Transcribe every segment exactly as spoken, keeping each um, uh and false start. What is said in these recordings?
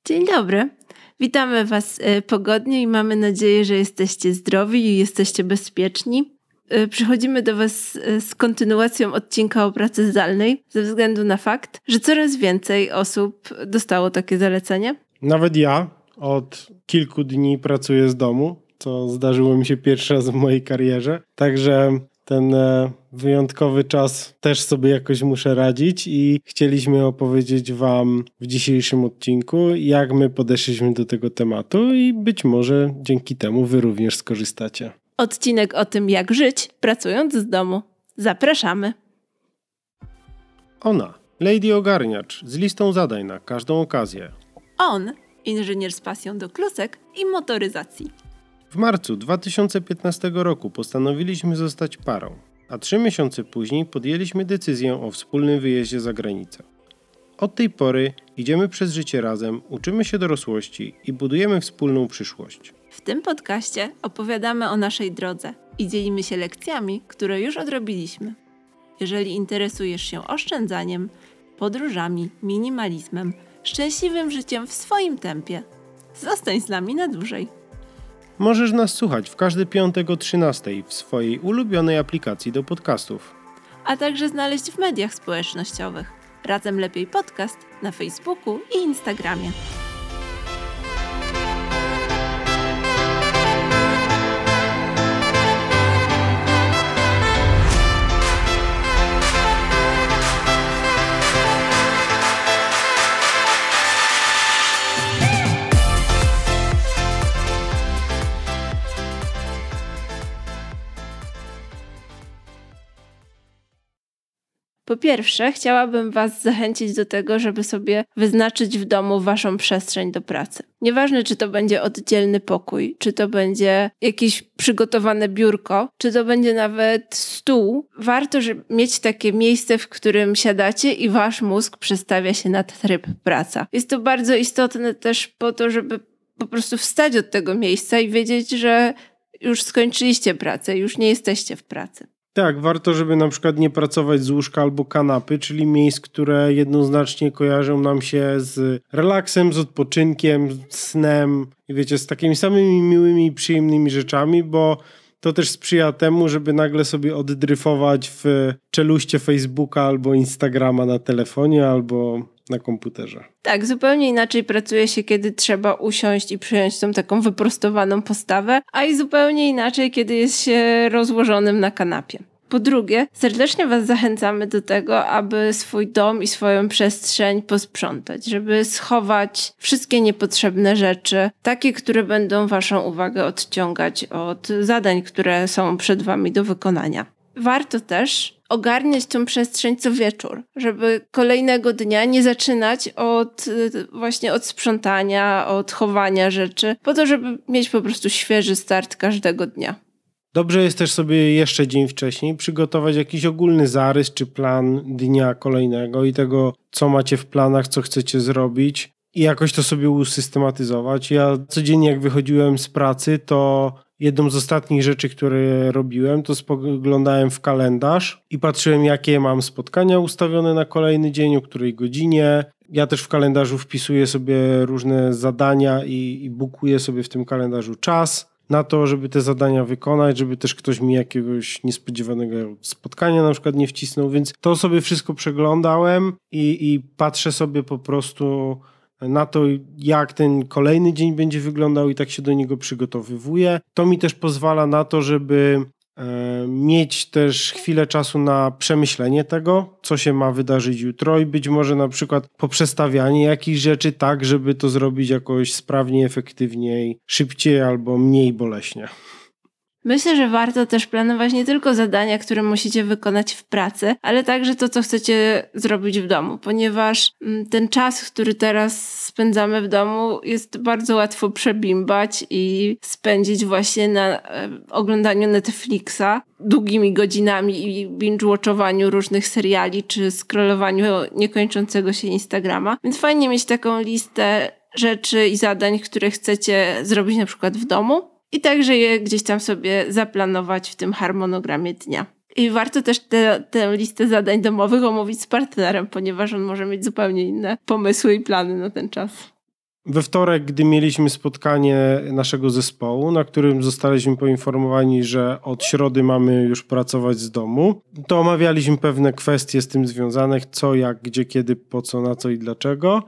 Dzień dobry. Witamy Was pogodnie i mamy nadzieję, że jesteście zdrowi i jesteście bezpieczni. Przychodzimy do Was z kontynuacją odcinka o pracy zdalnej ze względu na fakt, że coraz więcej osób dostało takie zalecenie. Nawet ja od kilku dni pracuję z domu, co zdarzyło mi się pierwszy raz w mojej karierze. Także ten wyjątkowy czas też sobie jakoś muszę radzić i chcieliśmy opowiedzieć Wam w dzisiejszym odcinku, jak my podeszliśmy do tego tematu i być może dzięki temu Wy również skorzystacie. Odcinek o tym, jak żyć, pracując z domu. Zapraszamy. Ona, Lady Ogarniacz, z listą zadań na każdą okazję. On, inżynier z pasją do klusek i motoryzacji. W marcu dwa tysiące piętnastego roku postanowiliśmy zostać parą, a trzy miesiące później podjęliśmy decyzję o wspólnym wyjeździe za granicę. Od tej pory idziemy przez życie razem, uczymy się dorosłości i budujemy wspólną przyszłość. W tym podcaście opowiadamy o naszej drodze i dzielimy się lekcjami, które już odrobiliśmy. Jeżeli interesujesz się oszczędzaniem, podróżami, minimalizmem, szczęśliwym życiem w swoim tempie, zostań z nami na dłużej. Możesz nas słuchać w każdy piątek o trzynastej w swojej ulubionej aplikacji do podcastów. A także znaleźć w mediach społecznościowych. Razem Lepiej Podcast na Facebooku i Instagramie. Po pierwsze, chciałabym Was zachęcić do tego, żeby sobie wyznaczyć w domu Waszą przestrzeń do pracy. Nieważne, czy to będzie oddzielny pokój, czy to będzie jakieś przygotowane biurko, czy to będzie nawet stół. Warto żeby mieć takie miejsce, w którym siadacie i Wasz mózg przestawia się na tryb praca. Jest to bardzo istotne też po to, żeby po prostu wstać od tego miejsca i wiedzieć, że już skończyliście pracę, już nie jesteście w pracy. Tak, warto, żeby na przykład nie pracować z łóżka albo kanapy, czyli miejsc, które jednoznacznie kojarzą nam się z relaksem, z odpoczynkiem, z snem i wiecie, z takimi samymi miłymi i przyjemnymi rzeczami, bo to też sprzyja temu, żeby nagle sobie oddryfować w czeluście Facebooka albo Instagrama na telefonie albo na komputerze. Tak, zupełnie inaczej pracuje się, kiedy trzeba usiąść i przyjąć tą taką wyprostowaną postawę, a i zupełnie inaczej, kiedy jest się rozłożonym na kanapie. Po drugie, serdecznie Was zachęcamy do tego, aby swój dom i swoją przestrzeń posprzątać, żeby schować wszystkie niepotrzebne rzeczy, takie, które będą Waszą uwagę odciągać od zadań, które są przed Wami do wykonania. Warto też ogarniać tą przestrzeń co wieczór, żeby kolejnego dnia nie zaczynać od właśnie od sprzątania, od chowania rzeczy, po to, żeby mieć po prostu świeży start każdego dnia. Dobrze jest też sobie jeszcze dzień wcześniej przygotować jakiś ogólny zarys czy plan dnia kolejnego i tego, co macie w planach, co chcecie zrobić i jakoś to sobie usystematyzować. Ja codziennie jak wychodziłem z pracy, to jedną z ostatnich rzeczy, które robiłem, to spoglądałem w kalendarz i patrzyłem, jakie mam spotkania ustawione na kolejny dzień, o której godzinie. Ja też w kalendarzu wpisuję sobie różne zadania i, i bukuję sobie w tym kalendarzu czas na to, żeby te zadania wykonać, żeby też ktoś mi jakiegoś niespodziewanego spotkania na przykład nie wcisnął, więc to sobie wszystko przeglądałem i, i patrzę sobie po prostu na to, jak ten kolejny dzień będzie wyglądał i tak się do niego przygotowywuję. To mi też pozwala na to, żeby e, mieć też chwilę czasu na przemyślenie tego, co się ma wydarzyć jutro i być może na przykład poprzestawianie jakichś rzeczy tak, żeby to zrobić jakoś sprawniej, efektywniej, szybciej albo mniej boleśnie. Myślę, że warto też planować nie tylko zadania, które musicie wykonać w pracy, ale także to, co chcecie zrobić w domu, ponieważ ten czas, który teraz spędzamy w domu, jest bardzo łatwo przebimbać i spędzić właśnie na oglądaniu Netflixa długimi godzinami i binge-watchowaniu różnych seriali czy scrollowaniu niekończącego się Instagrama. Więc fajnie mieć taką listę rzeczy i zadań, które chcecie zrobić na przykład w domu, i także je gdzieś tam sobie zaplanować w tym harmonogramie dnia. I warto też te, tę listę zadań domowych omówić z partnerem, ponieważ on może mieć zupełnie inne pomysły i plany na ten czas. We wtorek, gdy mieliśmy spotkanie naszego zespołu, na którym zostaliśmy poinformowani, że od środy mamy już pracować z domu, to omawialiśmy pewne kwestie z tym związane, co, jak, gdzie, kiedy, po co, na co i dlaczego.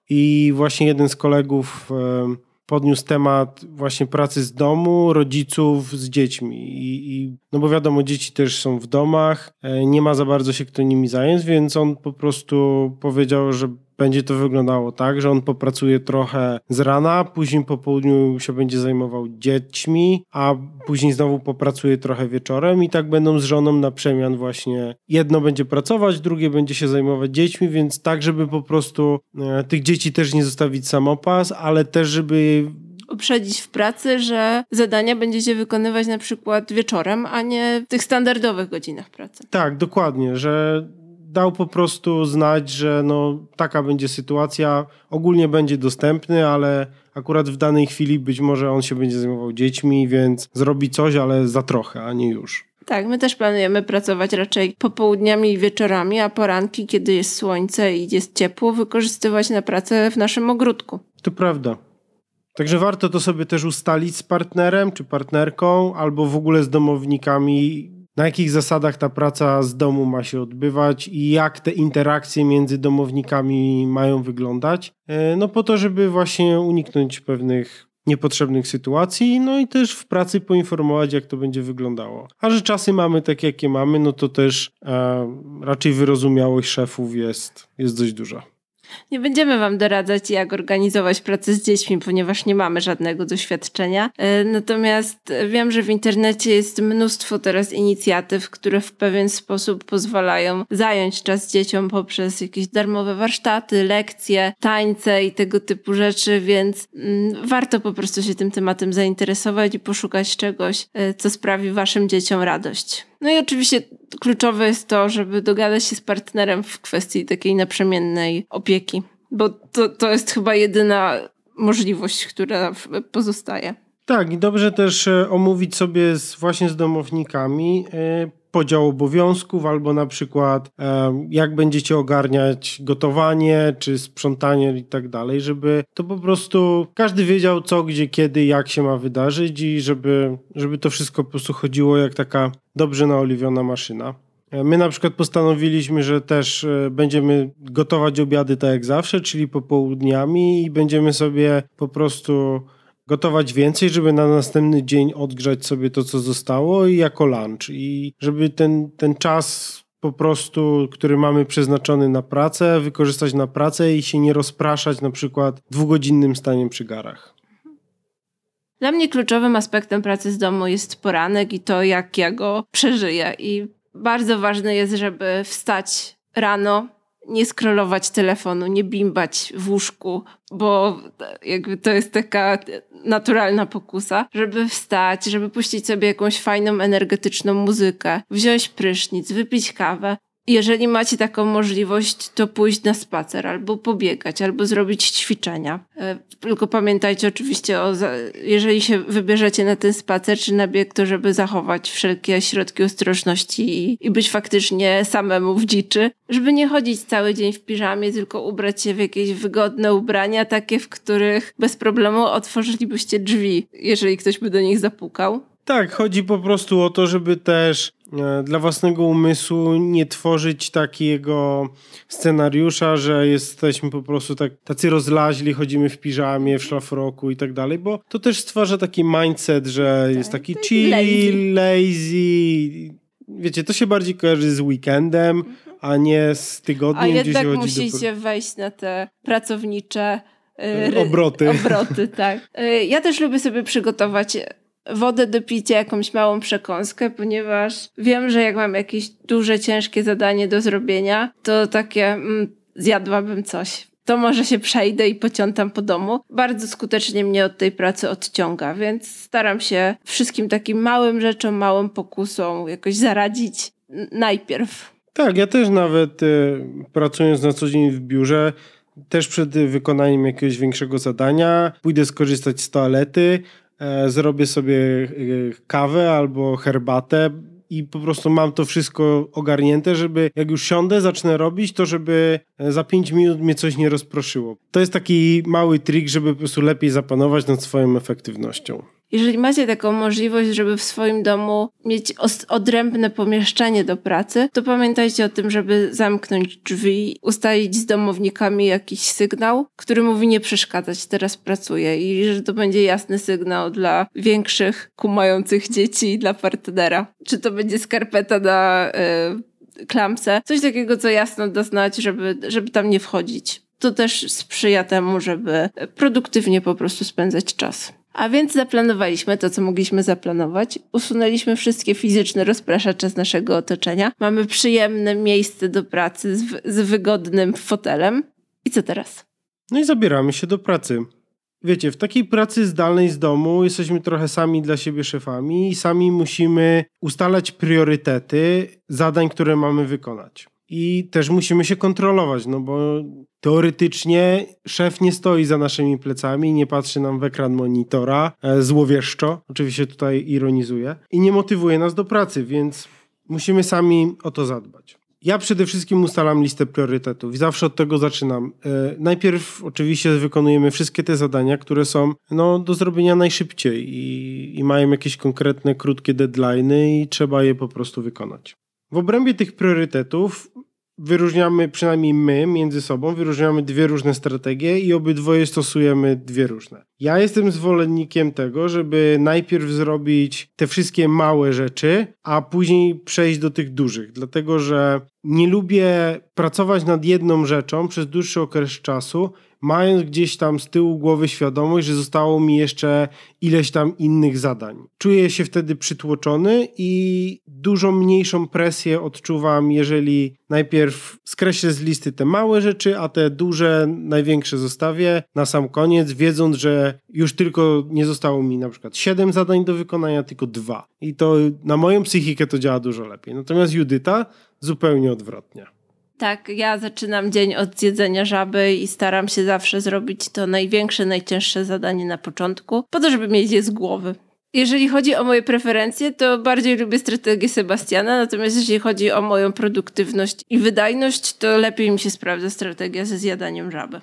I właśnie jeden z kolegów podniósł temat właśnie pracy z domu, rodziców z dziećmi. I, i, no bo wiadomo, dzieci też są w domach, nie ma za bardzo się kto nimi zająć, więc on po prostu powiedział, że będzie to wyglądało tak, że on popracuje trochę z rana, później po południu się będzie zajmował dziećmi, a później znowu popracuje trochę wieczorem i tak będą z żoną na przemian właśnie. Jedno będzie pracować, drugie będzie się zajmować dziećmi, więc tak, żeby po prostu e, tych dzieci też nie zostawić samopas, ale też, żeby uprzedzić w pracy, że zadania będziecie wykonywać na przykład wieczorem, a nie w tych standardowych godzinach pracy. Tak, dokładnie, że dał po prostu znać, że no, taka będzie sytuacja, ogólnie będzie dostępny, ale akurat w danej chwili być może on się będzie zajmował dziećmi, więc zrobi coś, ale za trochę, a nie już. Tak, my też planujemy pracować raczej popołudniami i wieczorami, a poranki, kiedy jest słońce i jest ciepło, wykorzystywać na pracę w naszym ogródku. To prawda. Także warto to sobie też ustalić z partnerem czy partnerką, albo w ogóle z domownikami, na jakich zasadach ta praca z domu ma się odbywać i jak te interakcje między domownikami mają wyglądać. No po to, żeby właśnie uniknąć pewnych niepotrzebnych sytuacji, no i też w pracy poinformować, jak to będzie wyglądało. A że czasy mamy takie, jakie mamy, no to też e, raczej wyrozumiałość szefów jest, jest dość duża. Nie będziemy wam doradzać, jak organizować pracę z dziećmi, ponieważ nie mamy żadnego doświadczenia. Natomiast wiem, że w internecie jest mnóstwo teraz inicjatyw, które w pewien sposób pozwalają zająć czas dzieciom poprzez jakieś darmowe warsztaty, lekcje, tańce i tego typu rzeczy, więc warto po prostu się tym tematem zainteresować i poszukać czegoś, co sprawi waszym dzieciom radość. No i oczywiście kluczowe jest to, żeby dogadać się z partnerem w kwestii takiej naprzemiennej opieki, bo to, to jest chyba jedyna możliwość, która pozostaje. Tak, i dobrze też omówić sobie z, właśnie z domownikami yy, podział obowiązków, albo na przykład yy, jak będziecie ogarniać gotowanie, czy sprzątanie i tak dalej, żeby to po prostu każdy wiedział co, gdzie, kiedy, jak się ma wydarzyć i żeby, żeby to wszystko po prostu chodziło jak taka dobrze naoliwiona maszyna. My na przykład postanowiliśmy, że też będziemy gotować obiady tak jak zawsze, czyli popołudniami i będziemy sobie po prostu gotować więcej, żeby na następny dzień odgrzać sobie to, co zostało i jako lunch. I żeby ten, ten czas po prostu, który mamy przeznaczony na pracę, wykorzystać na pracę i się nie rozpraszać na przykład dwugodzinnym staniem przy garach. Dla mnie kluczowym aspektem pracy z domu jest poranek i to, jak ja go przeżyję. I bardzo ważne jest, żeby wstać rano, nie scrollować telefonu, nie bimbać w łóżku, bo jakby to jest taka naturalna pokusa, żeby wstać, żeby puścić sobie jakąś fajną, energetyczną muzykę, wziąć prysznic, wypić kawę. Jeżeli macie taką możliwość, to pójść na spacer, albo pobiegać, albo zrobić ćwiczenia. Tylko pamiętajcie oczywiście, o, jeżeli się wybierzecie na ten spacer czy na bieg, to żeby zachować wszelkie środki ostrożności i, i być faktycznie samemu w dziczy. Żeby nie chodzić cały dzień w piżamie, tylko ubrać się w jakieś wygodne ubrania, takie, w których bez problemu otworzylibyście drzwi, jeżeli ktoś by do nich zapukał. Tak, chodzi po prostu o to, żeby też e, dla własnego umysłu nie tworzyć takiego scenariusza, że jesteśmy po prostu tak, tacy rozlaźli, chodzimy w piżamie, w szlafroku i tak dalej, bo to też stwarza taki mindset, że tak, jest taki chill, lazy. lazy. Wiecie, to się bardziej kojarzy z weekendem, mhm. a nie z tygodniem, a gdzie się chodzi do... musicie wejść na te pracownicze yy, obroty. obroty tak. Yy, ja też lubię sobie przygotować wodę do picia, jakąś małą przekąskę, ponieważ wiem, że jak mam jakieś duże, ciężkie zadanie do zrobienia, to takie mm, zjadłabym coś. To może się przejdę i pociątam po domu. Bardzo skutecznie mnie od tej pracy odciąga, więc staram się wszystkim takim małym rzeczom, małą pokusą jakoś zaradzić najpierw. Tak, ja też nawet y, pracując na co dzień w biurze, też przed wykonaniem jakiegoś większego zadania pójdę skorzystać z toalety, zrobię sobie kawę albo herbatę, i po prostu mam to wszystko ogarnięte, żeby jak już siądę, zacznę robić, to żeby za pięć minut mnie coś nie rozproszyło. To jest taki mały trik, żeby po prostu lepiej zapanować nad swoją efektywnością. Jeżeli macie taką możliwość, żeby w swoim domu mieć odrębne pomieszczenie do pracy, to pamiętajcie o tym, żeby zamknąć drzwi, ustalić z domownikami jakiś sygnał, który mówi nie przeszkadzać, teraz pracuję i że to będzie jasny sygnał dla większych, kumających dzieci i dla partnera. Czy to będzie skarpeta na yy, klamce, coś takiego, co jasno da znać, żeby, żeby tam nie wchodzić. To też sprzyja temu, żeby produktywnie po prostu spędzać czas. A więc zaplanowaliśmy to, co mogliśmy zaplanować. Usunęliśmy wszystkie fizyczne rozpraszacze z naszego otoczenia. Mamy przyjemne miejsce do pracy z, z wygodnym fotelem. I co teraz? No i zabieramy się do pracy. Wiecie, w takiej pracy zdalnej z domu jesteśmy trochę sami dla siebie szefami i sami musimy ustalać priorytety zadań, które mamy wykonać. I też musimy się kontrolować, no bo teoretycznie szef nie stoi za naszymi plecami, nie patrzy nam w ekran monitora e, złowieszczo, oczywiście tutaj ironizuję, i nie motywuje nas do pracy, więc musimy sami o to zadbać. Ja przede wszystkim ustalam listę priorytetów i zawsze od tego zaczynam. E, najpierw oczywiście wykonujemy wszystkie te zadania, które są no, do zrobienia najszybciej i, i mają jakieś konkretne, krótkie deadline'y i trzeba je po prostu wykonać. W obrębie tych priorytetów wyróżniamy, przynajmniej my między sobą, wyróżniamy dwie różne strategie i obydwoje stosujemy dwie różne. Ja jestem zwolennikiem tego, żeby najpierw zrobić te wszystkie małe rzeczy, a później przejść do tych dużych, dlatego że nie lubię pracować nad jedną rzeczą przez dłuższy okres czasu, mając gdzieś tam z tyłu głowy świadomość, że zostało mi jeszcze ileś tam innych zadań. Czuję się wtedy przytłoczony i dużo mniejszą presję odczuwam, jeżeli najpierw skreślę z listy te małe rzeczy, a te duże, największe zostawię na sam koniec, wiedząc, że już tylko nie zostało mi na przykład siedem zadań do wykonania, tylko dwa. I to na moją psychikę to działa dużo lepiej. Natomiast Judyta zupełnie odwrotnie. Tak, ja zaczynam dzień od zjedzenia żaby i staram się zawsze zrobić to największe, najcięższe zadanie na początku, po to, żeby mieć je z głowy. Jeżeli chodzi o moje preferencje, to bardziej lubię strategię Sebastiana, natomiast jeżeli chodzi o moją produktywność i wydajność, to lepiej mi się sprawdza strategia ze zjadaniem żaby.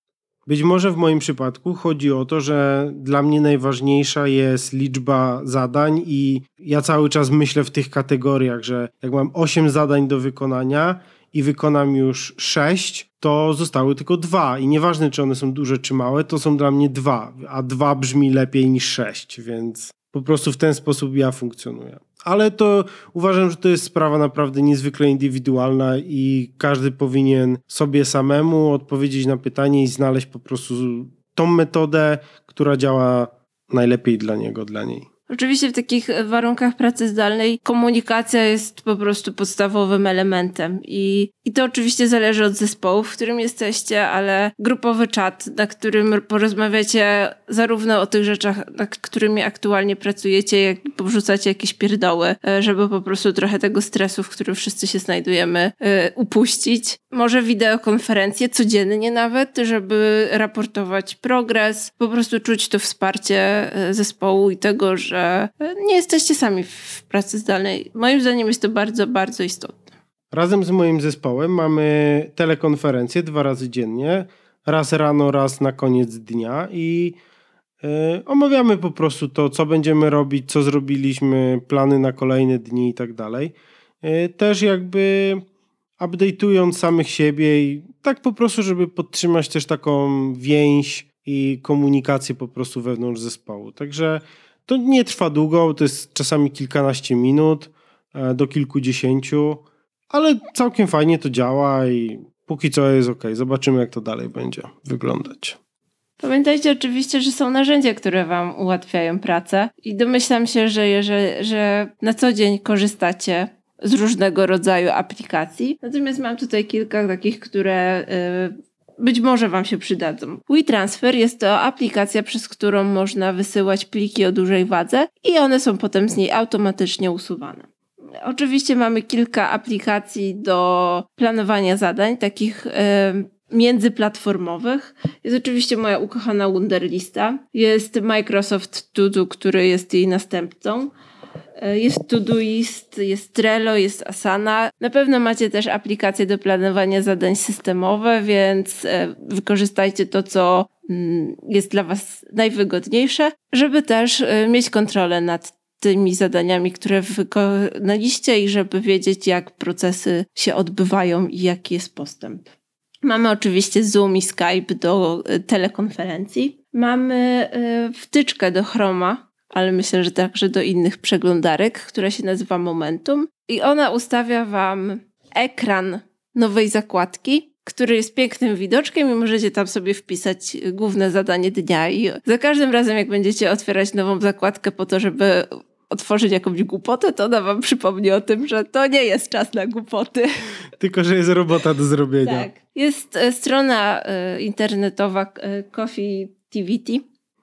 Być może w moim przypadku chodzi o to, że dla mnie najważniejsza jest liczba zadań i ja cały czas myślę w tych kategoriach, że jak mam osiem zadań do wykonania i wykonam już sześć, to zostały tylko dwa i nieważne, czy one są duże czy małe, to są dla mnie dwa, a dwa brzmi lepiej niż sześć, więc po prostu w ten sposób ja funkcjonuję. Ale to uważam, że to jest sprawa naprawdę niezwykle indywidualna i każdy powinien sobie samemu odpowiedzieć na pytanie i znaleźć po prostu tą metodę, która działa najlepiej dla niego, dla niej. Oczywiście w takich warunkach pracy zdalnej komunikacja jest po prostu podstawowym elementem i, i to oczywiście zależy od zespołu, w którym jesteście, ale grupowy czat, na którym porozmawiacie zarówno o tych rzeczach, nad którymi aktualnie pracujecie, jak i powrzucacie jakieś pierdoły, żeby po prostu trochę tego stresu, w którym wszyscy się znajdujemy, upuścić. Może wideokonferencje codziennie nawet, żeby raportować progres, po prostu czuć to wsparcie zespołu i tego, że nie jesteście sami w pracy zdalnej. Moim zdaniem jest to bardzo, bardzo istotne. Razem z moim zespołem mamy telekonferencje dwa razy dziennie, raz rano, raz na koniec dnia i yy, omawiamy po prostu to, co będziemy robić, co zrobiliśmy, plany na kolejne dni i tak dalej. Yy, też jakby update'ując samych siebie i tak po prostu, żeby podtrzymać też taką więź i komunikację po prostu wewnątrz zespołu. Także to nie trwa długo, to jest czasami kilkanaście minut do kilkudziesięciu, ale całkiem fajnie to działa i póki co jest ok. Zobaczymy, jak to dalej będzie wyglądać. Pamiętajcie oczywiście, że są narzędzia, które wam ułatwiają pracę i domyślam się, że, jeżeli, że na co dzień korzystacie z różnego rodzaju aplikacji. Natomiast mam tutaj kilka takich, które yy, być może wam się przydadzą. WeTransfer jest to aplikacja, przez którą można wysyłać pliki o dużej wadze i one są potem z niej automatycznie usuwane. Oczywiście mamy kilka aplikacji do planowania zadań, takich yy, międzyplatformowych. Jest oczywiście moja ukochana Wunderlista. Jest Microsoft To Do, który jest jej następcą. Jest Todoist, jest Trello, jest Asana. Na pewno macie też aplikacje do planowania zadań systemowe, więc wykorzystajcie to, co jest dla was najwygodniejsze, żeby też mieć kontrolę nad tymi zadaniami, które wykonaliście i żeby wiedzieć, jak procesy się odbywają i jaki jest postęp. Mamy oczywiście Zoom i Skype do telekonferencji. Mamy wtyczkę do Chroma, ale myślę, że także do innych przeglądarek, która się nazywa Momentum. I ona ustawia wam ekran nowej zakładki, który jest pięknym widoczkiem i możecie tam sobie wpisać główne zadanie dnia. I za każdym razem, jak będziecie otwierać nową zakładkę po to, żeby otworzyć jakąś głupotę, to ona wam przypomni o tym, że to nie jest czas na głupoty. Tylko, że jest robota do zrobienia. Tak. Jest strona internetowa Coffee.tvt,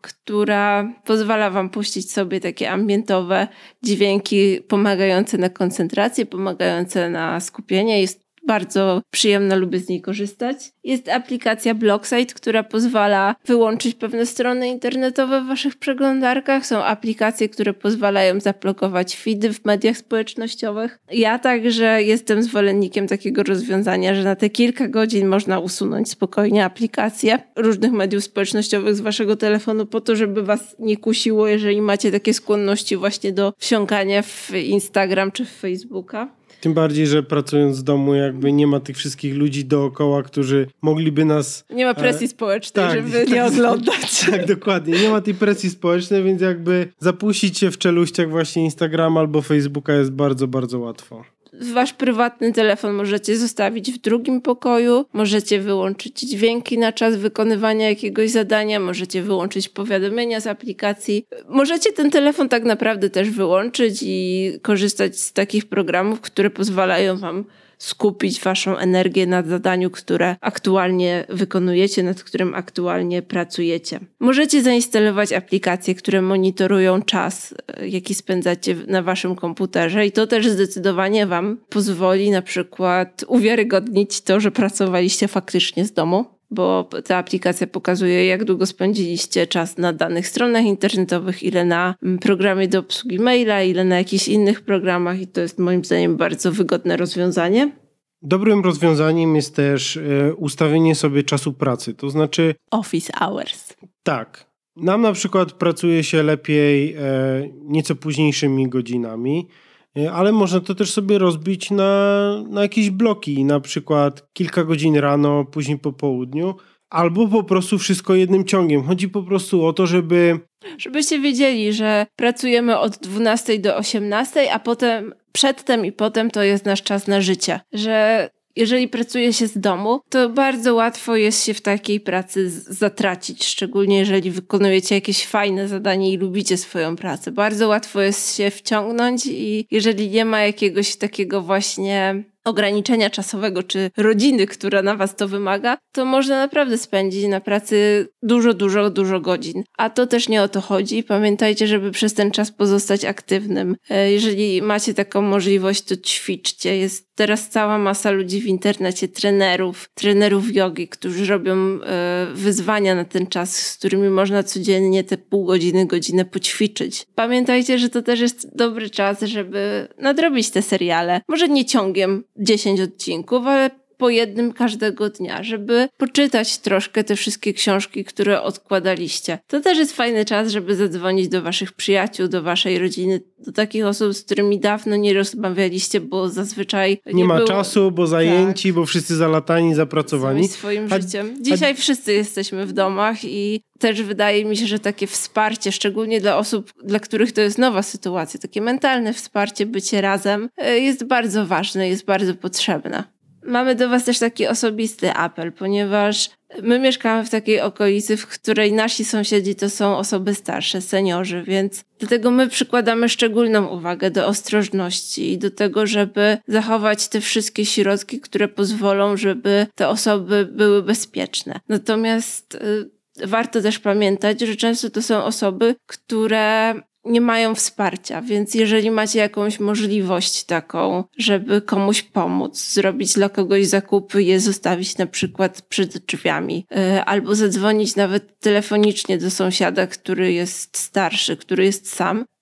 która pozwala wam puścić sobie takie ambientowe dźwięki pomagające na koncentrację, pomagające na skupienie. Jest bardzo przyjemna, lubię z niej korzystać. Jest aplikacja Blocksite, która pozwala wyłączyć pewne strony internetowe w waszych przeglądarkach. Są aplikacje, które pozwalają zablokować feedy w mediach społecznościowych. Ja także jestem zwolennikiem takiego rozwiązania, że na te kilka godzin można usunąć spokojnie aplikacje różnych mediów społecznościowych z waszego telefonu po to, żeby was nie kusiło, jeżeli macie takie skłonności właśnie do wsiąkania w Instagram czy w Facebooka. Tym bardziej, że pracując z domu jakby nie ma tych wszystkich ludzi dookoła, którzy mogliby nas... Nie ma presji społecznej, tak, żeby tak, nie oglądać. Tak, dokładnie. Nie ma tej presji społecznej, więc jakby zapuścić się w czeluściach właśnie Instagrama albo Facebooka jest bardzo, bardzo łatwo. Wasz prywatny telefon możecie zostawić w drugim pokoju, możecie wyłączyć dźwięki na czas wykonywania jakiegoś zadania, możecie wyłączyć powiadomienia z aplikacji. Możecie ten telefon tak naprawdę też wyłączyć i korzystać z takich programów, które pozwalają wam skupić waszą energię na zadaniu, które aktualnie wykonujecie, nad którym aktualnie pracujecie. Możecie zainstalować aplikacje, które monitorują czas, jaki spędzacie na waszym komputerze i to też zdecydowanie wam pozwoli na przykład uwiarygodnić to, że pracowaliście faktycznie z domu, bo ta aplikacja pokazuje, jak długo spędziliście czas na danych stronach internetowych, ile na programie do obsługi maila, ile na jakichś innych programach i to jest moim zdaniem bardzo wygodne rozwiązanie. Dobrym rozwiązaniem jest też e, ustawienie sobie czasu pracy, to znaczy... Office hours. Tak. Nam na przykład pracuje się lepiej e, nieco późniejszymi godzinami, e, ale można to też sobie rozbić na, na jakieś bloki, na przykład kilka godzin rano, później po południu, albo po prostu wszystko jednym ciągiem. Chodzi po prostu o to, żeby... Żebyście wiedzieli, że pracujemy od dwunastej do osiemnastej, a potem przedtem i potem to jest nasz czas na życie. Że jeżeli pracuje się z domu, to bardzo łatwo jest się w takiej pracy zatracić, szczególnie jeżeli wykonujecie jakieś fajne zadanie i lubicie swoją pracę. Bardzo łatwo jest się wciągnąć i jeżeli nie ma jakiegoś takiego właśnie ograniczenia czasowego czy rodziny, która na was to wymaga, to można naprawdę spędzić na pracy dużo, dużo, dużo godzin. A to też nie o to chodzi. Pamiętajcie, żeby przez ten czas pozostać aktywnym. Jeżeli macie taką możliwość, to ćwiczcie. Jest teraz cała masa ludzi w internecie, trenerów, trenerów jogi, którzy robią e, wyzwania na ten czas, z którymi można codziennie te pół godziny, godzinę poćwiczyć. Pamiętajcie, że to też jest dobry czas, żeby nadrobić te seriale. Może nie ciągiem dziesięć odcinków, ale po jednym każdego dnia, żeby poczytać troszkę te wszystkie książki, które odkładaliście. To też jest fajny czas, żeby zadzwonić do waszych przyjaciół, do waszej rodziny, do takich osób, z którymi dawno nie rozmawialiście, bo zazwyczaj nie, nie ma było... czasu, bo zajęci, tak. Bo wszyscy zalatani, zapracowani. Swoim a, życiem. Dzisiaj a... wszyscy jesteśmy w domach i też wydaje mi się, że takie wsparcie, szczególnie dla osób, dla których to jest nowa sytuacja, takie mentalne wsparcie, bycie razem jest bardzo ważne, jest bardzo potrzebne. Mamy do was też taki osobisty apel, ponieważ my mieszkamy w takiej okolicy, w której nasi sąsiedzi to są osoby starsze, seniorzy, więc dlatego my przykładamy szczególną uwagę do ostrożności i do tego, żeby zachować te wszystkie środki, które pozwolą, żeby te osoby były bezpieczne. Natomiast y, warto też pamiętać, że często to są osoby, które nie mają wsparcia, więc jeżeli macie jakąś możliwość taką, żeby komuś pomóc, zrobić dla kogoś zakupy, je zostawić na przykład przed drzwiami, yy, albo zadzwonić nawet telefonicznie do sąsiada, który jest starszy, który jest sam,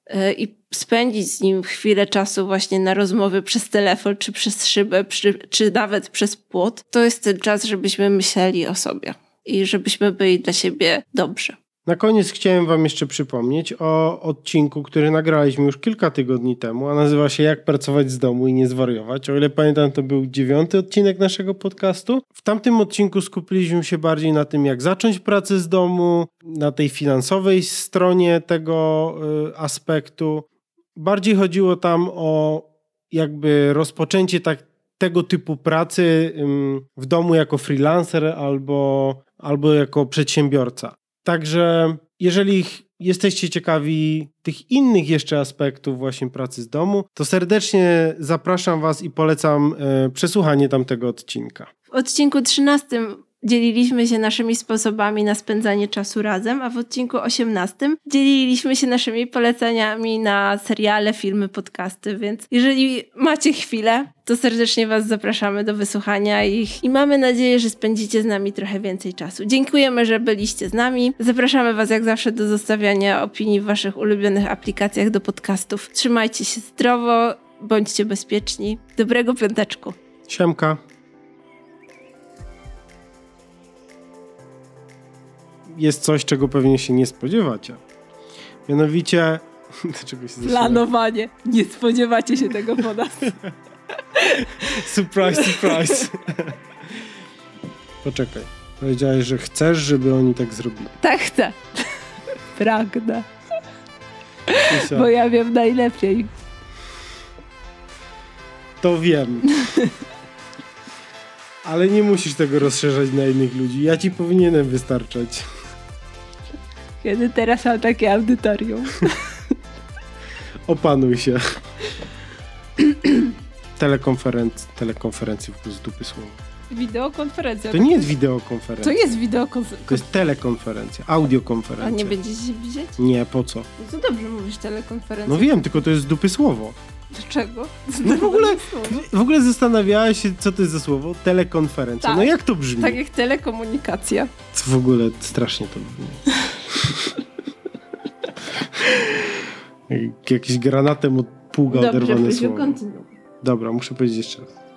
i spędzić z nim chwilę czasu właśnie na rozmowy przez telefon, czy przez szybę, czy, czy nawet przez płot, to jest ten czas, żebyśmy myśleli o sobie i żebyśmy byli dla siebie dobrzy. Na koniec chciałem wam jeszcze przypomnieć o odcinku, który nagraliśmy już kilka tygodni temu, a nazywa się Jak pracować z domu i nie zwariować. O ile pamiętam, to był dziewiąty odcinek naszego podcastu. W tamtym odcinku skupiliśmy się bardziej na tym, jak zacząć pracę z domu, na tej finansowej stronie tego y, aspektu. Bardziej chodziło tam o jakby rozpoczęcie tak, tego typu pracy y, w domu jako freelancer albo, albo jako przedsiębiorca. Także jeżeli jesteście ciekawi tych innych jeszcze aspektów właśnie pracy z domu, to serdecznie zapraszam was i polecam e, przesłuchanie tamtego odcinka. W odcinku trzynastym dzieliliśmy się naszymi sposobami na spędzanie czasu razem, a w odcinku osiemnastym dzieliliśmy się naszymi poleceniami na seriale, filmy, podcasty, więc jeżeli macie chwilę, to serdecznie was zapraszamy do wysłuchania ich i mamy nadzieję, że spędzicie z nami trochę więcej czasu. Dziękujemy, że byliście z nami. Zapraszamy was jak zawsze do zostawiania opinii w waszych ulubionych aplikacjach do podcastów. Trzymajcie się zdrowo, bądźcie bezpieczni. Dobrego piąteczku. Siemka. Jest coś, czego pewnie się nie spodziewacie. Mianowicie... Dlaczego się planowanie. Nie spodziewacie się tego po nas. Surprise, surprise. Poczekaj. Powiedziałeś, że chcesz, żeby oni tak zrobili. Tak chcę. Pragnę. Bo ja wiem najlepiej. To wiem. Ale nie musisz tego rozszerzać na innych ludzi. Ja ci powinienem wystarczać. Kiedy teraz mam takie audytorium. Opanuj się. Telekonferenc- telekonferencje w z dupy słowa. Wideokonferencja. To nie jest wideokonferencja. To jest wideokonferencja. To jest telekonferencja, audiokonferencja. A nie będziecie się widzieć? Nie, po co? No to dobrze mówisz telekonferencja. No wiem, tylko to jest z dupy słowo. Dlaczego? No w ogóle, w ogóle zastanawiałeś się, co to jest za słowo? Telekonferencja. Tak. No jak to brzmi? Tak jak telekomunikacja. Co w ogóle strasznie to brzmi. Jak jakieś granatem od pługa Dobrze, oderwane Dobrze, słowo. kontynuuj. Dobra, muszę powiedzieć jeszcze raz.